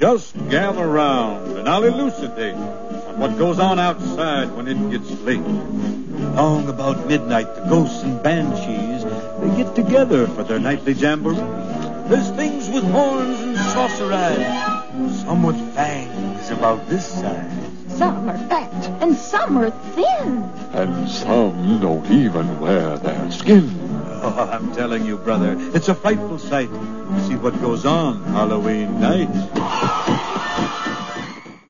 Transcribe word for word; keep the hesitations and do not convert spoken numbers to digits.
Just gather round and I'll elucidate on what goes on outside when it gets late. Long about midnight, the ghosts and banshees, they get together for their nightly jamboree. There's things with horns and saucer eyes, some with fangs about this size. Some are fat and some are thin. And some don't even wear their skin. Oh, I'm telling you, brother, it's a frightful sight to see what goes on Halloween night.